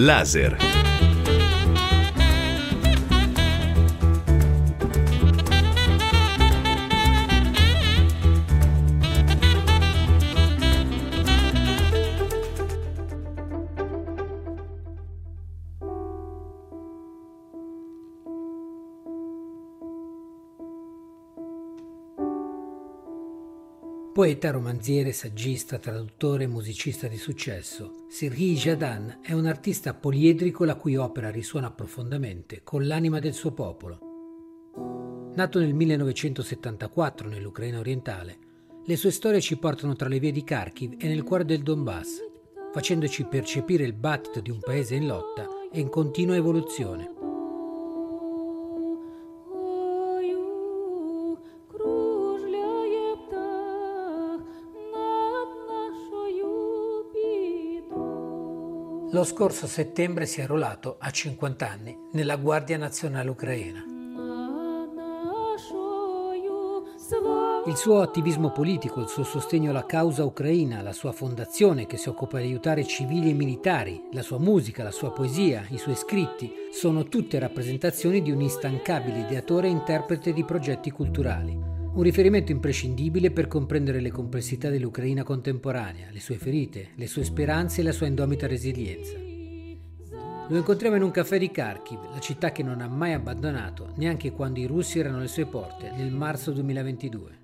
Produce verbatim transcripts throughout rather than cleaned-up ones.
Laser. Poeta, romanziere, saggista, traduttore e musicista di successo, Serhii Jadan è un artista poliedrico la cui opera risuona profondamente con l'anima del suo popolo. Nato nel millenovecentosettantaquattro nell'Ucraina orientale, le sue storie ci portano tra le vie di Kharkiv e nel cuore del Donbass, facendoci percepire il battito di un paese in lotta e in continua evoluzione. Lo scorso settembre si è arruolato a cinquanta anni nella Guardia Nazionale Ucraina. Il suo attivismo politico, il suo sostegno alla causa ucraina, la sua fondazione che si occupa di aiutare civili e militari, la sua musica, la sua poesia, i suoi scritti, sono tutte rappresentazioni di un instancabile ideatore e interprete di progetti culturali. Un riferimento imprescindibile per comprendere le complessità dell'Ucraina contemporanea, le sue ferite, le sue speranze e la sua indomita resilienza. Lo incontriamo in un caffè di Kharkiv, la città che non ha mai abbandonato, neanche quando i russi erano alle sue porte, nel marzo duemilaventidue.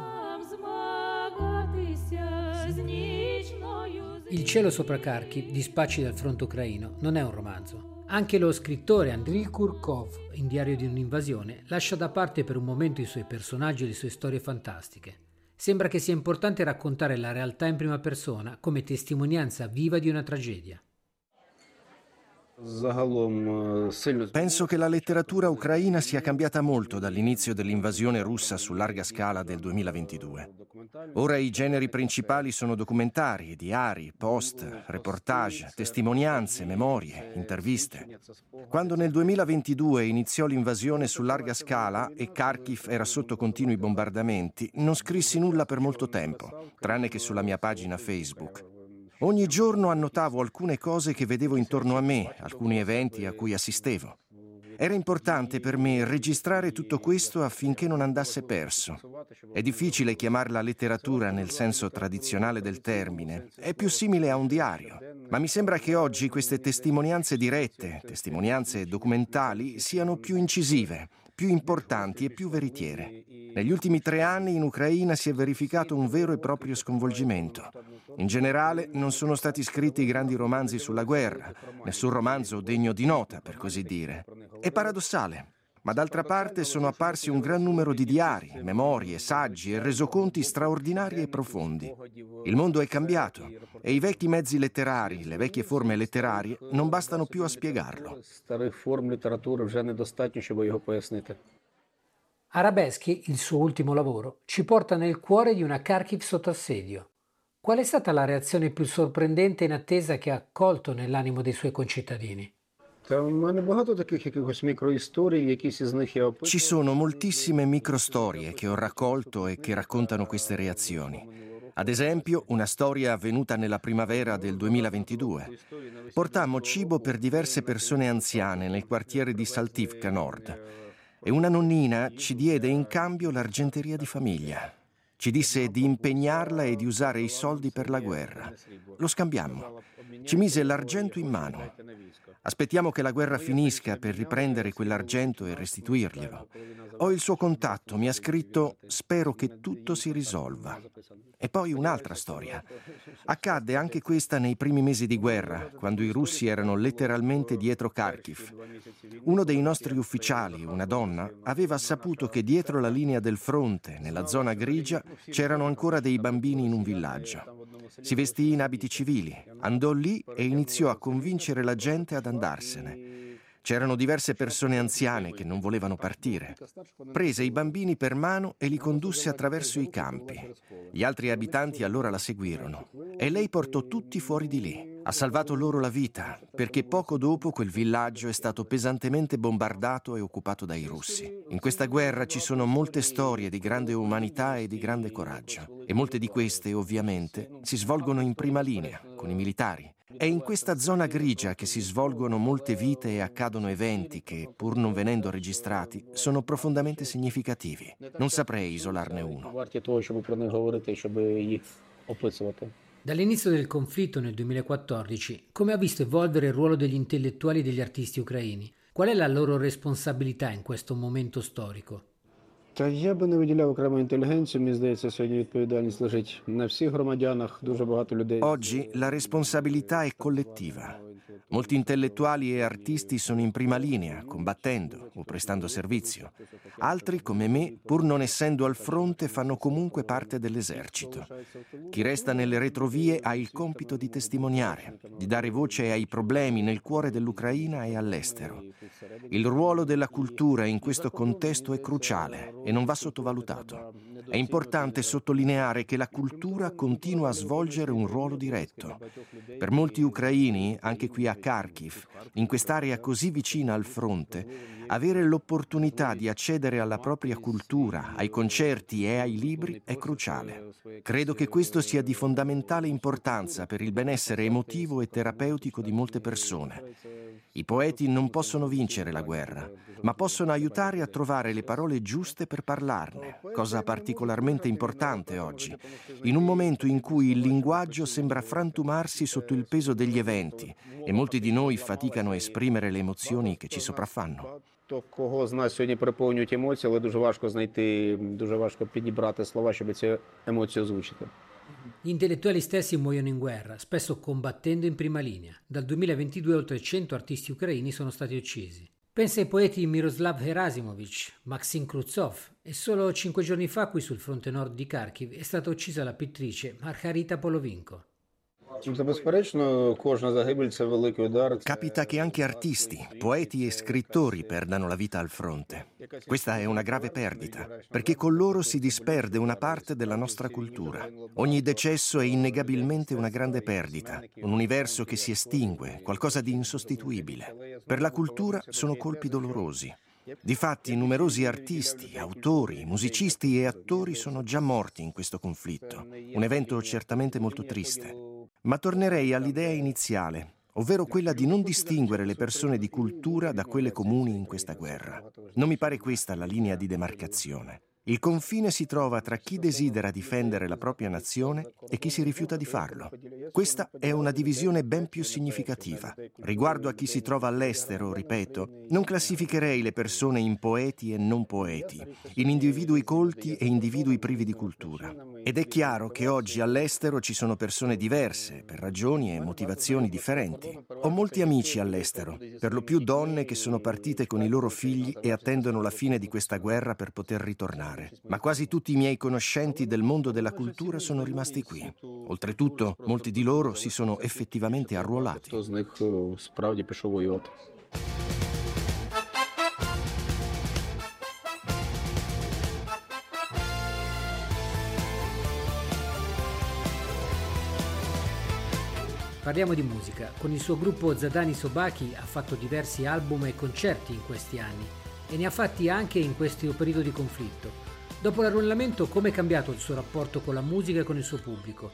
Il cielo sopra Kharkiv, di Spacci dal fronte ucraino, non è un romanzo. Anche lo scrittore Andriy Kurkov, in Diario di un'invasione, lascia da parte per un momento i suoi personaggi e le sue storie fantastiche. Sembra che sia importante raccontare la realtà in prima persona come testimonianza viva di una tragedia. Penso che la letteratura ucraina sia cambiata molto dall'inizio dell'invasione russa su larga scala del duemilaventidue. Ora i generi principali sono documentari, diari, post, reportage, testimonianze, memorie, interviste. Quando nel duemilaventidue iniziò l'invasione su larga scala e Kharkiv era sotto continui bombardamenti, non scrissi nulla per molto tempo, tranne che sulla mia pagina Facebook. Ogni giorno annotavo alcune cose che vedevo intorno a me, alcuni eventi a cui assistevo. Era importante per me registrare tutto questo affinché non andasse perso. È difficile chiamarla letteratura nel senso tradizionale del termine, è più simile a un diario. Ma mi sembra che oggi queste testimonianze dirette, testimonianze documentali, siano più incisive, più importanti e più veritiere. Negli ultimi tre anni in Ucraina si è verificato un vero e proprio sconvolgimento. In generale non sono stati scritti grandi romanzi sulla guerra, nessun romanzo degno di nota, per così dire. È paradossale, ma d'altra parte sono apparsi un gran numero di diari, memorie, saggi e resoconti straordinari e profondi. Il mondo è cambiato e i vecchi mezzi letterari, le vecchie forme letterarie non bastano più a spiegarlo. Arabeschi, il suo ultimo lavoro, ci porta nel cuore di una Kharkiv sotto assedio. Qual è stata la reazione più sorprendente e inattesa che ha colto nell'animo dei suoi concittadini? Ci sono moltissime microstorie che ho raccolto e che raccontano queste reazioni. Ad esempio, una storia avvenuta nella primavera del duemilaventidue. Portammo cibo per diverse persone anziane nel quartiere di Saltivka Nord e una nonnina ci diede in cambio l'argenteria di famiglia. Ci disse di impegnarla e di usare i soldi per la guerra. Lo scambiammo. Ci mise l'argento in mano. Aspettiamo che la guerra finisca per riprendere quell'argento e restituirglielo. Ho il suo contatto, mi ha scritto «Spero che tutto si risolva». E poi un'altra storia. Accadde anche questa nei primi mesi di guerra, quando i russi erano letteralmente dietro Kharkiv. Uno dei nostri ufficiali, una donna, aveva saputo che dietro la linea del fronte, nella zona grigia, c'erano ancora dei bambini in un villaggio. Si vestì in abiti civili, andò lì e iniziò a convincere la gente ad andarsene. C'erano diverse persone anziane che non volevano partire. Prese i bambini per mano e li condusse attraverso i campi. Gli altri abitanti allora la seguirono e lei portò tutti fuori di lì. Ha salvato loro la vita, perché poco dopo quel villaggio è stato pesantemente bombardato e occupato dai russi. In questa guerra ci sono molte storie di grande umanità e di grande coraggio. E molte di queste, ovviamente, si svolgono in prima linea, con i militari. È in questa zona grigia che si svolgono molte vite e accadono eventi che, pur non venendo registrati, sono profondamente significativi. Non saprei isolarne uno. Dall'inizio del conflitto nel duemilaquattordici, come ha visto evolvere il ruolo degli intellettuali e degli artisti ucraini? Qual è la loro responsabilità in questo momento storico? Та я би не виділяв окрему інтелігенцію, мені здається, сьогодні відповідальність лежить на всіх громадянах, дуже багато людей. Oggi la responsabilità è collettiva. Molti intellettuali e artisti sono in prima linea, combattendo o prestando servizio. Altri, come me, pur non essendo al fronte, fanno comunque parte dell'esercito. Chi resta nelle retrovie ha il compito di testimoniare, di dare voce ai problemi nel cuore dell'Ucraina e all'estero. Il ruolo della cultura in questo contesto è cruciale e non va sottovalutato. È importante sottolineare che la cultura continua a svolgere un ruolo diretto. Per molti ucraini, anche qui a Kharkiv, in quest'area così vicina al fronte, avere l'opportunità di accedere alla propria cultura, ai concerti e ai libri è cruciale. Credo che questo sia di fondamentale importanza per il benessere emotivo e terapeutico di molte persone. I poeti non possono vincere la guerra, ma possono aiutare a trovare le parole giuste per parlarne, cosa particolarmente importante oggi, in un momento in cui il linguaggio sembra frantumarsi sotto il peso degli eventi e molti di noi faticano a esprimere le emozioni che ci sopraffanno. Кого з нас сьогодні переповнюють емоції, але дуже важко знайти, дуже важко підібрати слова, щоб ці емоції озвучити. Gli intellettuali stessi muoiono in guerra, spesso combattendo in prima linea. Dal duemilaventidue oltre cento artisti ucraini sono stati uccisi. Pensa ai poeti Miroslav Gerasimovich, Maxim Kruzov e solo cinque giorni fa qui sul fronte nord di Kharkiv è stata uccisa la pittrice Margarita Polovinko. Capita che anche artisti, poeti e scrittori perdano la vita al fronte. Questa è una grave perdita, perché con loro si disperde una parte della nostra cultura. Ogni decesso è innegabilmente una grande perdita, un universo che si estingue, qualcosa di insostituibile. Per la cultura sono colpi dolorosi. Difatti, numerosi artisti, autori, musicisti e attori sono già morti in questo conflitto. Un evento certamente molto triste. Ma tornerei all'idea iniziale, ovvero quella di non distinguere le persone di cultura da quelle comuni in questa guerra. Non mi pare questa la linea di demarcazione. Il confine si trova tra chi desidera difendere la propria nazione e chi si rifiuta di farlo. Questa è una divisione ben più significativa. Riguardo a chi si trova all'estero, ripeto, non classificherei le persone in poeti e non poeti, in individui colti e individui privi di cultura. Ed è chiaro che oggi all'estero ci sono persone diverse, per ragioni e motivazioni differenti. Ho molti amici all'estero, per lo più donne che sono partite con i loro figli e attendono la fine di questa guerra per poter ritornare. Ma quasi tutti i miei conoscenti del mondo della cultura sono rimasti qui. Oltretutto, molti di loro si sono effettivamente arruolati. Parliamo di musica. Con il suo gruppo Zadani Sobaki ha fatto diversi album e concerti in questi anni e ne ha fatti anche in questo periodo di conflitto. Dopo l'arruolamento, come è cambiato il suo rapporto con la musica e con il suo pubblico?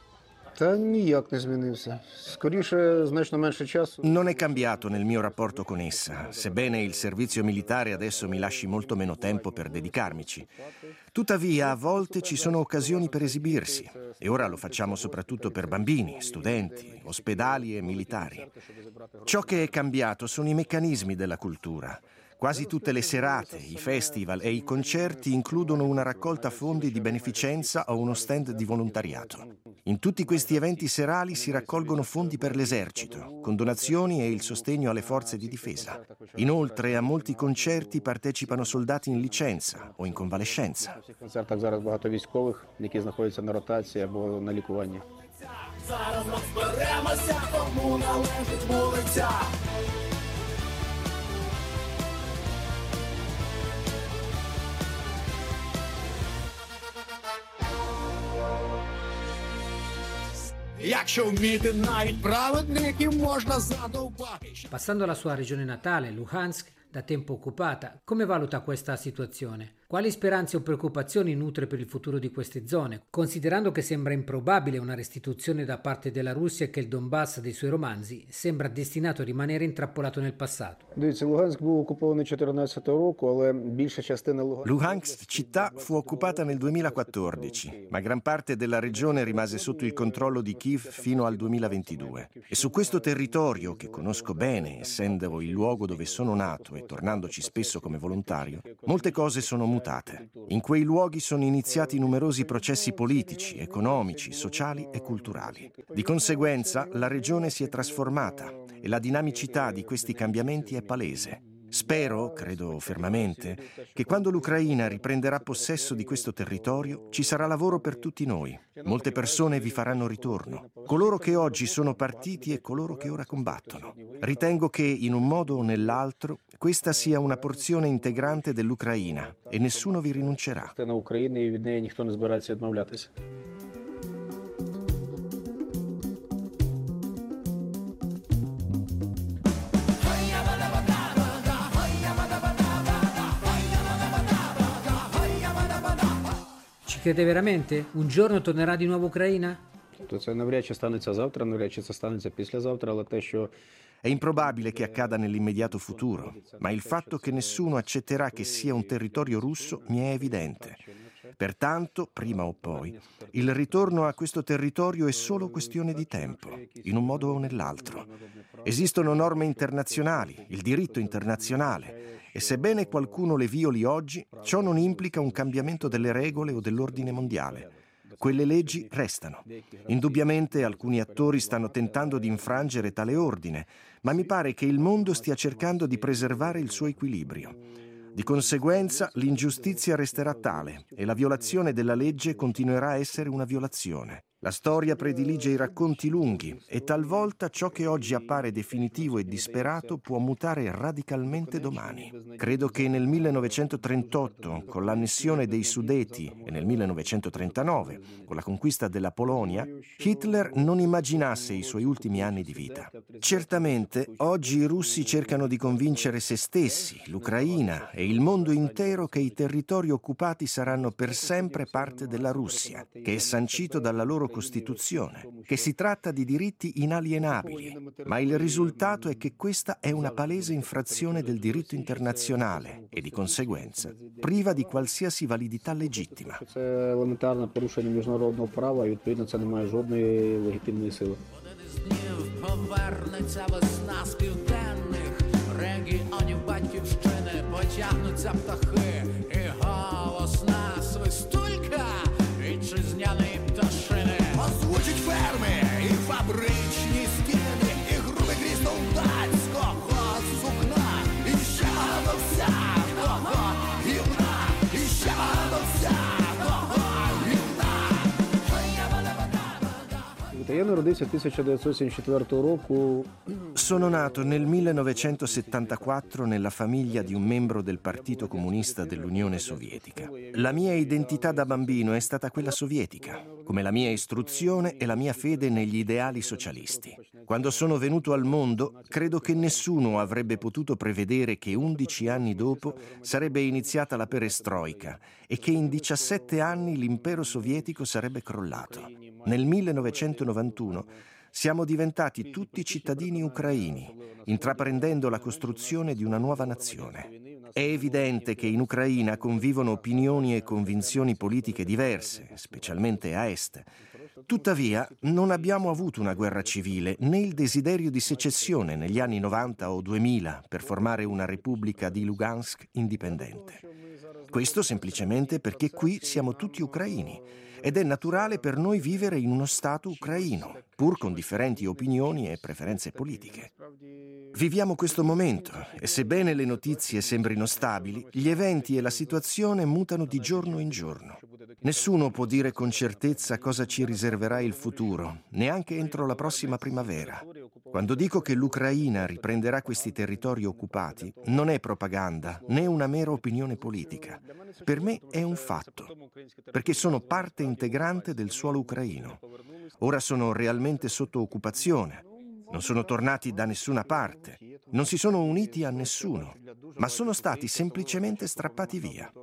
Non è cambiato nel mio rapporto con essa, sebbene il servizio militare adesso mi lasci molto meno tempo per dedicarmici. Tuttavia, a volte ci sono occasioni per esibirsi, e ora lo facciamo soprattutto per bambini, studenti, ospedali e militari. Ciò che è cambiato sono i meccanismi della cultura. Quasi tutte le serate, i festival e i concerti includono una raccolta fondi di beneficenza o uno stand di volontariato. In tutti questi eventi serali si raccolgono fondi per l'esercito, con donazioni e il sostegno alle forze di difesa. Inoltre, a molti concerti partecipano soldati in licenza o in convalescenza. Passando alla sua regione natale, Luhansk, da tempo occupata, come valuta questa situazione? Quali speranze o preoccupazioni nutre per il futuro di queste zone, considerando che sembra improbabile una restituzione da parte della Russia e che il Donbass dei suoi romanzi sembra destinato a rimanere intrappolato nel passato? Дивіться, Луганськ був окупований чотирнадцятого року, але більша частина Луганська... Luhansk città fu occupata nel duemilaquattordici, ma gran parte della regione rimase sotto il controllo di Kiev fino al duemilaventidue. E su questo territorio, che conosco bene, essendo il luogo dove sono nato e tornandoci spesso come volontario, molte cose sono mutate. In quei luoghi sono iniziati numerosi processi politici, economici, sociali e culturali. Di conseguenza, la regione si è trasformata e la dinamicità di questi cambiamenti è palese. Spero, credo fermamente, che quando l'Ucraina riprenderà possesso di questo territorio ci sarà lavoro per tutti noi. Molte persone vi faranno ritorno, coloro che oggi sono partiti e coloro che ora combattono. Ritengo che, in un modo o nell'altro, questa sia una porzione integrante dell'Ucraina e nessuno vi rinuncerà. На Україні, і від неї ніхто не збирається відмовлятися. Ci crede veramente? Un giorno tornerà di nuovo Ucraina? Тобто це навряд чи станеться завтра, навряд чи це станеться післязавтра, але те, що È improbabile che accada nell'immediato futuro, ma il fatto che nessuno accetterà che sia un territorio russo mi è evidente. Pertanto, prima o poi, il ritorno a questo territorio è solo questione di tempo, in un modo o nell'altro. Esistono norme internazionali, il diritto internazionale, e sebbene qualcuno le violi oggi, ciò non implica un cambiamento delle regole o dell'ordine mondiale. Quelle leggi restano. Indubbiamente alcuni attori stanno tentando di infrangere tale ordine, ma mi pare che il mondo stia cercando di preservare il suo equilibrio. Di conseguenza, l'ingiustizia resterà tale e la violazione della legge continuerà a essere una violazione. La storia predilige i racconti lunghi e talvolta ciò che oggi appare definitivo e disperato può mutare radicalmente domani. Credo che nel millenovecentotrentotto, con l'annessione dei Sudeti, e nel millenovecentotrentanove, con la conquista della Polonia, Hitler non immaginasse i suoi ultimi anni di vita. Certamente, oggi i russi cercano di convincere se stessi, l'Ucraina e il mondo intero che i territori occupati saranno per sempre parte della Russia, che è sancito dalla loro Costituzione, che si tratta di diritti inalienabili, ma il risultato è che questa è una palese infrazione del diritto internazionale e di conseguenza priva di qualsiasi validità legittima. це елементарне порушення міжнародного права, і відповідно це не має жодної легітимної сили. Повернеться весна з південних регіонів батьківщини, потягнуться птахи і голосна свистулька вітчизняної пташини. Озвучить ферми і фабричні стіни, і грубий крізь солдатського сукна, і ще до всякого гівна, і ще до всякого гівна. Я народився тисяча дев'ятсот сімдесят четвертого року. Sono nato nel millenovecentosettantaquattro nella famiglia di un membro del Partito Comunista dell'Unione Sovietica. La mia identità da bambino è stata quella sovietica, come la mia istruzione e la mia fede negli ideali socialisti. Quando sono venuto al mondo, credo che nessuno avrebbe potuto prevedere che undici anni dopo sarebbe iniziata la perestroika e che in diciassette anni l'impero sovietico sarebbe crollato. Nel millenovecentonovantuno siamo diventati tutti cittadini ucraini, intraprendendo la costruzione di una nuova nazione. È evidente che in Ucraina convivono opinioni e convinzioni politiche diverse, specialmente a est. Tuttavia, non abbiamo avuto una guerra civile né il desiderio di secessione negli anni novanta o duemila per formare una repubblica di Lugansk indipendente. Questo semplicemente perché qui siamo tutti ucraini ed è naturale per noi vivere in uno Stato ucraino, pur con differenti opinioni e preferenze politiche. Viviamo questo momento e sebbene le notizie sembrino stabili, gli eventi e la situazione mutano di giorno in giorno. Nessuno può dire con certezza cosa ci riserverà il futuro, neanche entro la prossima primavera. Quando dico che l'Ucraina riprenderà questi territori occupati, non è propaganda né una mera opinione politica. Per me è un fatto, perché sono parte integrante del suolo ucraino. Ora sono realmente sotto occupazione. Non sono tornati da nessuna parte, non si sono uniti a nessuno, ma sono stati semplicemente strappati via.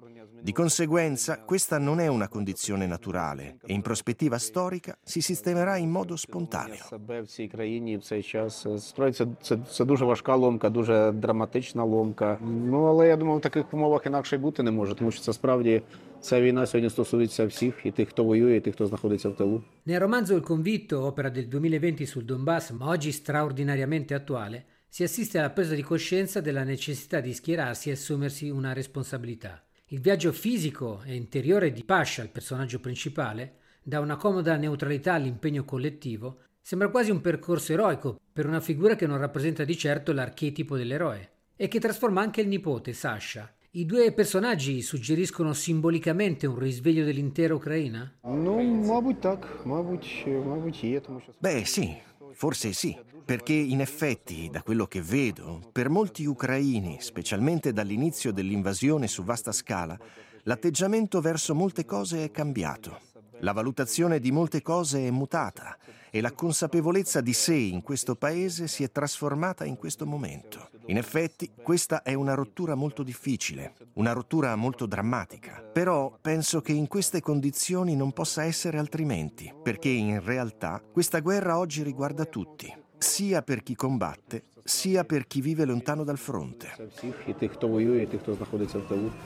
Di conseguenza, questa non è una condizione naturale e in prospettiva storica si sistemerà in modo spontaneo. Себе в цій країні в цей час. Справді це, це, це дуже важка ломка, дуже драматична ломка. Ну, але я думаю, в таких умовах інакше й бути не може, тому що це справді ця війна сьогодні стосується всіх, і тих, хто воює, і тих, хто знаходиться в тилу. Nel romanzo Il Convitto, opera del duemilaventi sul Donbass, ma oggi straordinariamente attuale, si assiste alla presa di coscienza della necessità di schierarsi e assumersi una responsabilità. Il viaggio fisico e interiore di Pasha, il personaggio principale, da una comoda neutralità all'impegno collettivo, sembra quasi un percorso eroico per una figura che non rappresenta di certo l'archetipo dell'eroe e che trasforma anche il nipote, Sasha. I due personaggi suggeriscono simbolicamente un risveglio dell'intera Ucraina? Ну, мабуть, так. Мабуть, мабуть, є, тому що... Beh, sì, forse sì, perché in effetti, da quello che vedo, per molti ucraini, specialmente dall'inizio dell'invasione su vasta scala, l'atteggiamento verso molte cose è cambiato. La valutazione di molte cose è mutata e la consapevolezza di sé in questo paese si è trasformata in questo momento. In effetti, questa è una rottura molto difficile, una rottura molto drammatica. Però penso che in queste condizioni non possa essere altrimenti, perché in realtà questa guerra oggi riguarda tutti, sia per chi combatte, sia per chi vive lontano dal fronte. Це всіх, і тих, хто воює, і тих, хто знаходиться в тилу.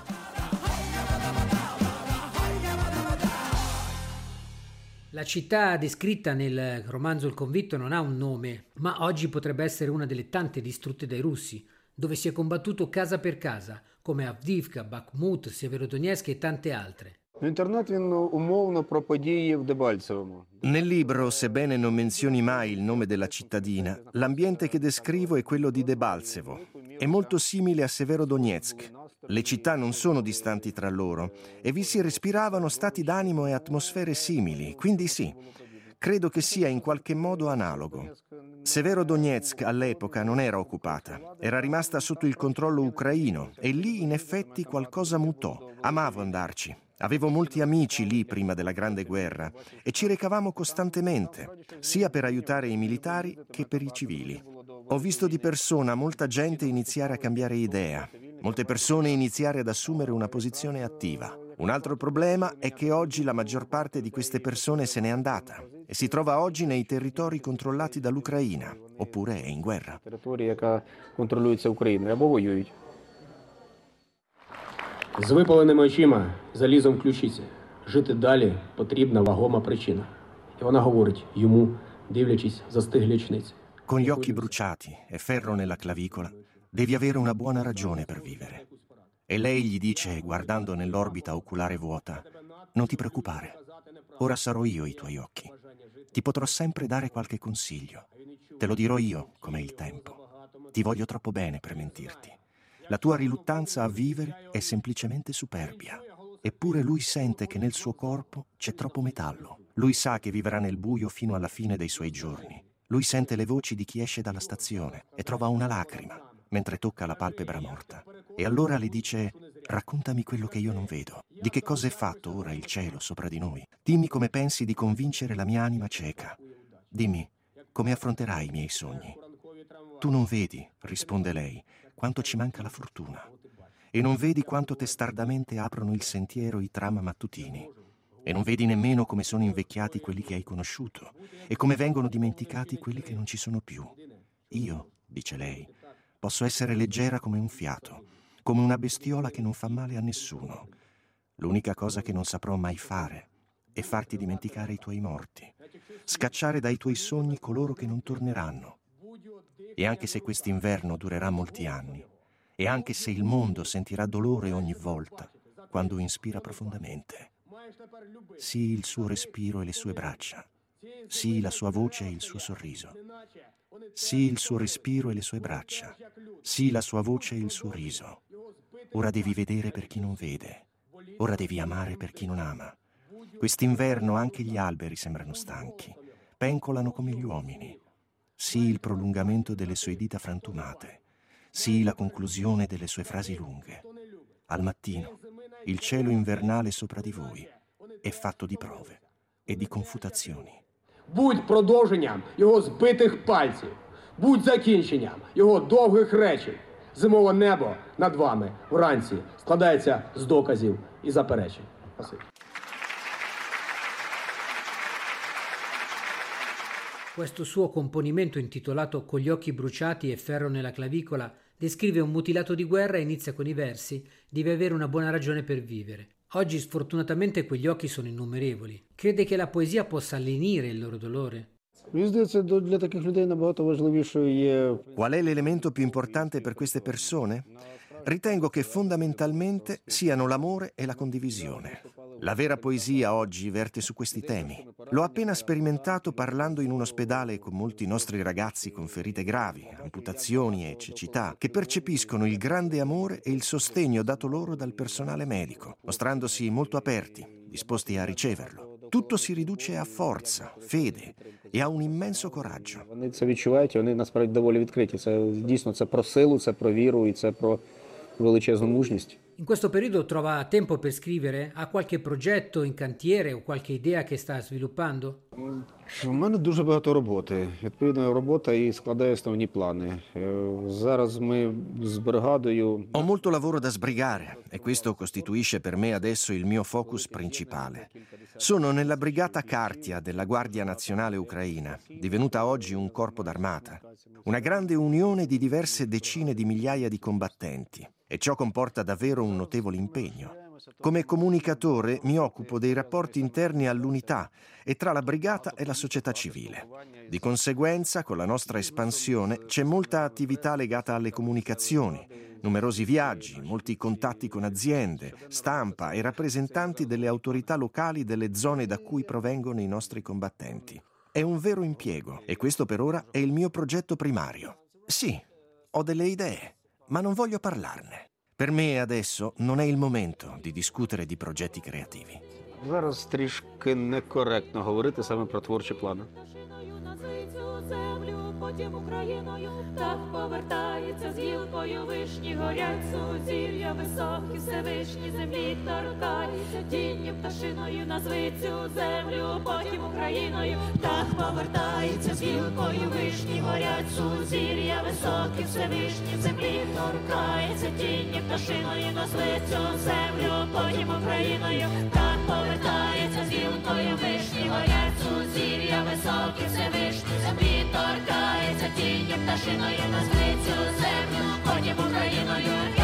La città descritta nel romanzo Il Convitto non ha un nome, ma oggi potrebbe essere una delle tante distrutte dai russi, dove si è combattuto casa per casa, come Avdiivka, Bakhmut, Severodonetsk e tante altre. Інтернет, він умовно про події в Дебальцевому. Nel libro, sebbene non menzioni mai il nome della cittadina, l'ambiente che descrivo è quello di Debaltsevo. È molto simile a Severodonetsk. Le città non sono distanti tra loro e vi si respiravano stati d'animo e atmosfere simili, quindi sì, credo che sia in qualche modo analogo. Severodonetsk all'epoca non era occupata, era rimasta sotto il controllo ucraino e lì in effetti qualcosa mutò. Amavo andarci. Avevo molti amici lì prima della Grande Guerra e ci recavamo costantemente, sia per aiutare i militari che per i civili. Ho visto di persona molta gente iniziare a cambiare idea, molte persone iniziare ad assumere una posizione attiva. Un altro problema è che oggi la maggior parte di queste persone se n'è andata e si trova oggi nei territori controllati dall'Ucraina, oppure è in guerra. Територія, яка контролюється Україною, або воюють. З випаленими очима, залізом в ключиці. Жити далі потрібна вагома причина. І вона говорить йому, дивлячись застиглі очниці. Con gli occhi bruciati e ferro nella clavicola, devi avere una buona ragione per vivere. E lei gli dice, guardando nell'orbita oculare vuota, non ti preoccupare, ora sarò io i tuoi occhi. Ti potrò sempre dare qualche consiglio. Te lo dirò io com'è il tempo. Ti voglio troppo bene per mentirti. La tua riluttanza a vivere è semplicemente superbia. Eppure lui sente che nel suo corpo c'è troppo metallo. Lui sa che vivrà nel buio fino alla fine dei suoi giorni. Lui sente le voci di chi esce dalla stazione e trova una lacrima mentre tocca la palpebra morta. E allora le dice: raccontami quello che io non vedo. Di che cosa è fatto ora il cielo sopra di noi? Dimmi come pensi di convincere la mia anima cieca. Dimmi come affronterai i miei sogni. Tu non vedi, risponde lei, quanto ci manca la fortuna. E non vedi quanto testardamente aprono il sentiero i tram mattutini. E non vedi nemmeno come sono invecchiati quelli che hai conosciuto e come vengono dimenticati quelli che non ci sono più. Io, dice lei, posso essere leggera come un fiato, come una bestiola che non fa male a nessuno. L'unica cosa che non saprò mai fare è farti dimenticare i tuoi morti, scacciare dai tuoi sogni coloro che non torneranno. E anche se quest'inverno durerà molti anni, e anche se il mondo sentirà dolore ogni volta quando inspira profondamente, sii il suo respiro e le sue braccia, sii la sua voce e il suo sorriso, sii il suo respiro e le sue braccia, sii la sua voce e il suo riso. Ora devi vedere per chi non vede, ora devi amare per chi non ama. Quest'inverno anche gli alberi sembrano stanchi, pencolano come gli uomini. Sii il prolungamento delle sue dita frantumate, sii la conclusione delle sue frasi lunghe. Al mattino, il cielo invernale sopra di voi è fatto di prove e di confutazioni. Будь продовженням його збитих пальців, будь закінченням його довгих речень. Зимове небо над вами вранці складається з доказів і заперечень. Спасибі. Questo suo componimento intitolato Con gli occhi bruciati e ferro nella clavicola descrive un mutilato di guerra e inizia con i versi «Devi avere una buona ragione per vivere». Oggi sfortunatamente quegli occhi sono innumerevoli. Crede che la poesia possa lenire il loro dolore? Мені здається, для таких людей набагато важливішою є Qual è l'elemento più importante per queste persone? Ritengo che fondamentalmente siano l'amore e la condivisione. La vera poesia oggi verte su questi temi. L'ho appena sperimentato parlando in un ospedale con molti nostri ragazzi con ferite gravi, amputazioni e cecità, che percepiscono il grande amore e il sostegno dato loro dal personale medico, mostrandosi molto aperti, disposti a riceverlo. Tutto si riduce a forza, fede e a un immenso coraggio. Вони це відчувають, і вони насправді доволі відкриті. Це дійсно це про силу, це про віру і це про величезну мужність. In questo periodo trova tempo per scrivere? Ha qualche progetto in cantiere o qualche idea che sta sviluppando? У мене дуже багато роботи. Відповідно, робота і складає основні плани. Зараз ми з бригадою... Ho molto lavoro da sbrigare e questo costituisce per me adesso il mio focus principale. Sono nella brigata Kartia della Guardia Nazionale Ucraina, divenuta oggi un corpo d'armata. Una grande unione di diverse decine di migliaia di combattenti e ciò comporta davvero un notevole impegno. Come comunicatore mi occupo dei rapporti interni all'unità e tra la brigata e la società civile. Di conseguenza, con la nostra espansione c'è molta attività legata alle comunicazioni, numerosi viaggi, molti contatti con aziende, stampa e rappresentanti delle autorità locali delle zone da cui provengono i nostri combattenti. È un vero impiego e questo per ora è il mio progetto primario. Sì, ho delle idee, ma non voglio parlarne. Per me adesso non è il momento di discutere di progetti creativi. Зараз трішки некоректно говорити саме про творчі плани. Потім Україною так повертається з гілкою вишні, горять сузір'я високі, Всевишні землі торкаються, тінню пташиною назви цю землю. Потім Україною так повертається з гілкою вишні, горять сузір'я високі, Всевишні землі торкаються, тінню пташиною назви цю землю. Потім Україною так повертається з гілкою вишні, горять сузір'я високі, Всевишні землі торкаються, тінню пташиною назви цю землю. Потім Україною